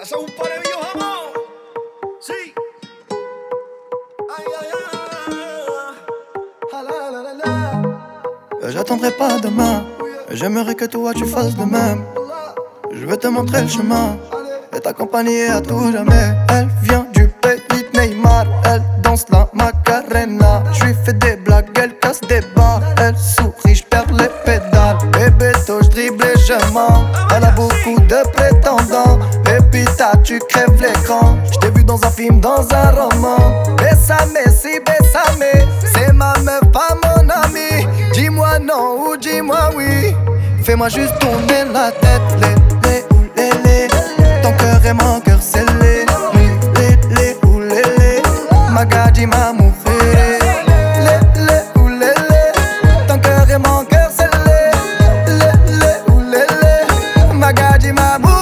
Eso es un par de viejos amor. Sí. Ay, ay, ay. Ah, la, la, la, la. J'attendrai pas demain. J'aimerais que toi tu fasses de même. Je vais te montrer le chemin et t'accompagner à tout jamais. Elle vient du pays de Neymar. Elle danse la Macarena. Je lui fais des blagues, elle casse des barres. Elle sourit, je perds les pédales. Bébé, je dribble et je mens. Elle a beaucoup de prétendants. Pépita, tu crèves l'écran. Je t'ai vu dans un film, dans un roman. Bésame, si bésame. C'est ma meuf, pas mon ami. Dis-moi non ou dis-moi oui. Fais-moi juste tourner la tête. Lélé ou lélé. Ton cœur et mon cœur scellé. Lélé ou lélé. Magadji ma mujer. Lélé ou lélé. Ton cœur et mon cœur scellé. Lélé ou lélé. Magadji ma mujer.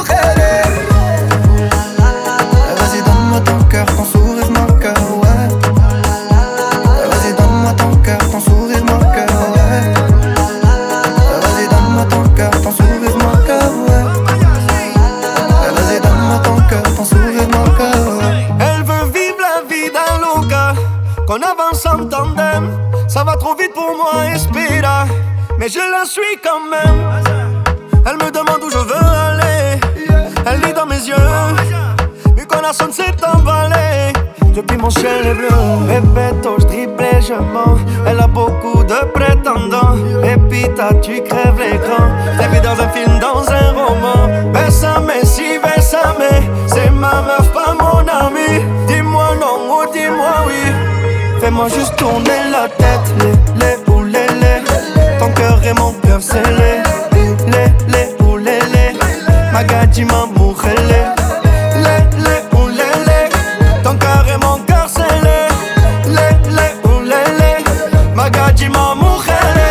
Vas-y donne-moi ton cœur, ton sourire, mon cœur, ouais. Vas-y donne-moi ton cœur, ton sourire, mon cœur, ouais. Vas-y donne-moi ton cœur, ton sourire, mon cœur, ouais. Vas-y donne-moi ton cœur, ton sourire, mon cœur, ouais. Elle veut vivre la vie d'un loca, qu'on avance en tandem. Ça va trop vite pour moi, espéra, mais je la suis quand même. Elle me demande où je veux aller. Elle lit dans mes yeux. Vu qu'on a sonne s'est emballé. Depuis mon ciel est bleu. Répète, je dribble et je mens. Elle a beaucoup de prétendants. Pépita, tu crèves l'écran. T'es vu dans un film, dans un roman. Bésame, si bésame. C'est ma meuf, pas mon ami. Dis-moi non ou dis-moi oui. Fais-moi juste tourner la tête. Lélé ou lélé. Ton cœur et mon cœur scellé. Lélé ou lélé. Magadji ma mujer. Lélé ou lélé. Ton cœur et mon cœur scellé. Lélé ou lélé. Magadji ma mujer.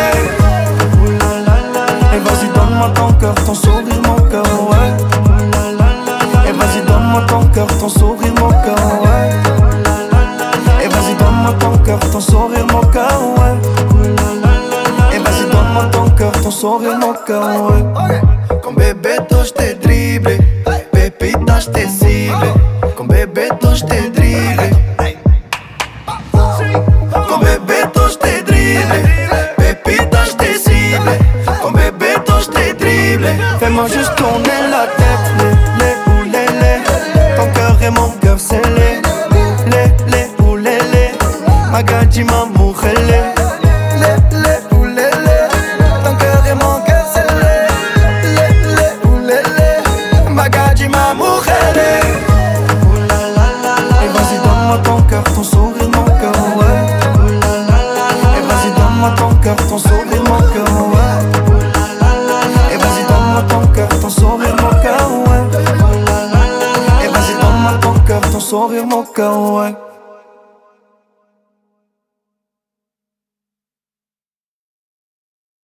Et vas-y donne-moi ton cœur, ton sourire, mon cœur, ouais. Et vas-y donne-moi ton cœur, ton sourire, mon cœur, ouais. Et vas-y donne-moi ton cœur, ton sourire, mon cœur, ouais. Et vas-y donne-moi ton cœur, ton sourire, mon cœur, ouais. Con Bebeto je t'ai dribblé. Pépita je t'ai ciblé. Con Bebeto je t'ai dribblé. Con Bebeto je t'ai dribblé. Pépita je t'ai ciblé. Con Bebeto je t'ai dribblé. Fais-moi juste tourner la tête. Lélé ou lélé. Ton cœur et mon cœur scellé. Lélé ou lélé. Magadji ma mujer. Lélé ou lélé. Ton cœur et mon cœur scellé. Lélé ou lélé. Magadji ma mujer. Et vas-y donne-moi ton cœur, ton sourire, mon cœur, ouais. Et vas-y donne-moi ton cœur, ton sourire, mon cœur, ouais. Et vas-y donne-moi ton cœur, ton sourire, mon cœur, ouais. Et vas-y donne-moi ton cœur, ton sourire, mon cœur, ouais.